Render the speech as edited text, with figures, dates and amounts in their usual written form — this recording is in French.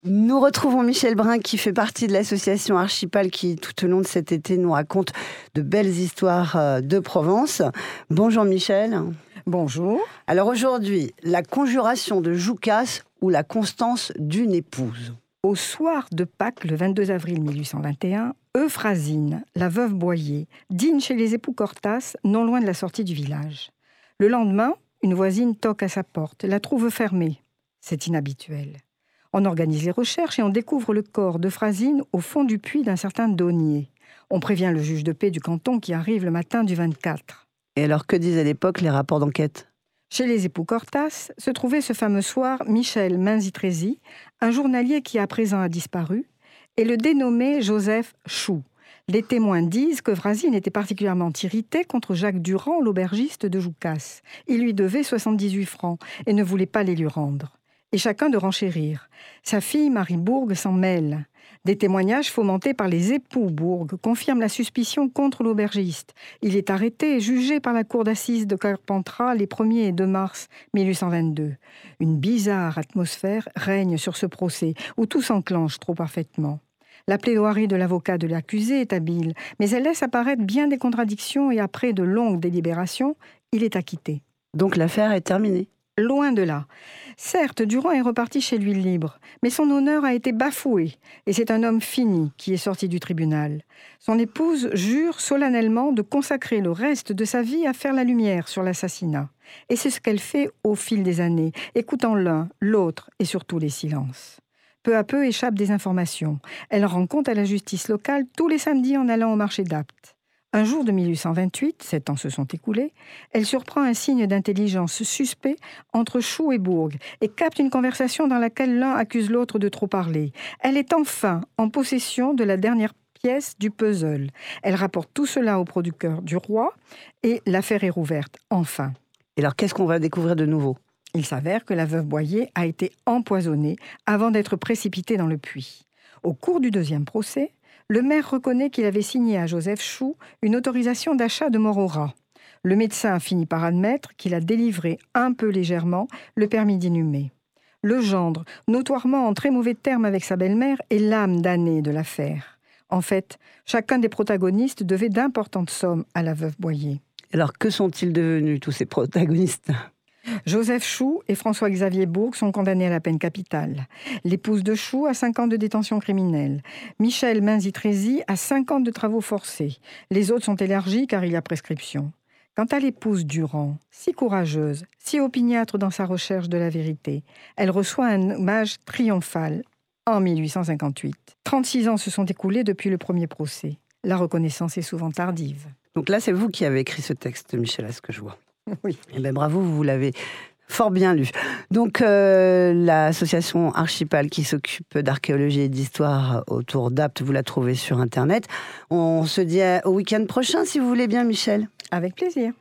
Nous retrouvons Michel Brun qui fait partie de l'association Archipel qui, tout au long de cet été, nous raconte de belles histoires de Provence. Bonjour Michel. Bonjour. Alors aujourd'hui, la conjuration de Joucas ou la constance d'une épouse. Au soir de Pâques, le 22 avril 1821, Euphrasine, la veuve Boyer, dîne chez les époux Cortas, non loin de la sortie du village. Le lendemain, une voisine toque à sa porte, la trouve fermée. C'est inhabituel. On organise les recherches et on découvre le corps d'Euphrasine au fond du puits d'un certain Daunier. On prévient le juge de paix du canton qui arrive le matin du 24. Et alors, que disaient à l'époque les rapports d'enquête ? Chez les époux Cortas se trouvait ce fameux soir Michel Menzitresi, un journalier qui à présent a disparu, et le dénommé Joseph Chou. Les témoins disent qu'Euphrasine était particulièrement irritée contre Jacques Durand, l'aubergiste de Joucas. Il lui devait 78 francs et ne voulait pas les lui rendre. Et chacun de renchérir. Sa fille, Marie Bourg, s'en mêle. Des témoignages fomentés par les époux Bourg confirment la suspicion contre l'aubergiste. Il est arrêté et jugé par la cour d'assises de Carpentras les 1er et 2 mars 1822. Une bizarre atmosphère règne sur ce procès, où tout s'enclenche trop parfaitement. La plaidoirie de l'avocat de l'accusé est habile, mais elle laisse apparaître bien des contradictions et après de longues délibérations, il est acquitté. Donc l'affaire est terminée. Loin de là. Certes, Durand est reparti chez lui libre, mais son honneur a été bafoué, et c'est un homme fini qui est sorti du tribunal. Son épouse jure solennellement de consacrer le reste de sa vie à faire la lumière sur l'assassinat. Et c'est ce qu'elle fait au fil des années, écoutant l'un, l'autre et surtout les silences. Peu à peu échappent des informations. Elle rend compte à la justice locale tous les samedis en allant au marché d'Apt. Un jour de 1828, 7 ans se sont écoulés, elle surprend un signe d'intelligence suspect entre Chou et Bourg et capte une conversation dans laquelle l'un accuse l'autre de trop parler. Elle est enfin en possession de la dernière pièce du puzzle. Elle rapporte tout cela au producteur du roi et l'affaire est rouverte, enfin. Et alors, qu'est-ce qu'on va découvrir de nouveau ? Il s'avère que la veuve Boyer a été empoisonnée avant d'être précipitée dans le puits. Au cours du deuxième procès, le maire reconnaît qu'il avait signé à Joseph Chou une autorisation d'achat de mort au rat. Le médecin finit par admettre qu'il a délivré un peu légèrement le permis d'inhumer. Le gendre, notoirement en très mauvais termes avec sa belle-mère, est l'âme damnée de l'affaire. En fait, chacun des protagonistes devait d'importantes sommes à la veuve Boyer. Alors, que sont-ils devenus, tous ces protagonistes ? Joseph Chou et François-Xavier Bourg sont condamnés à la peine capitale. L'épouse de Chou à 5 ans de détention criminelle. Michel Menzitresi à 5 ans de travaux forcés. Les autres sont élargis car il y a prescription. Quant à l'épouse Durand, si courageuse, si opiniâtre dans sa recherche de la vérité, elle reçoit un hommage triomphal en 1858. 36 ans se sont écoulés depuis le premier procès. La reconnaissance est souvent tardive. Donc là, c'est vous qui avez écrit ce texte, Michel, à ce que je vois. Oui. Eh bien, bravo, vous l'avez fort bien lu. Donc, l'association Archipel qui s'occupe d'archéologie et d'histoire autour d'Apt, vous la trouvez sur Internet. On se dit au week-end prochain, si vous voulez bien, Michel. Avec plaisir.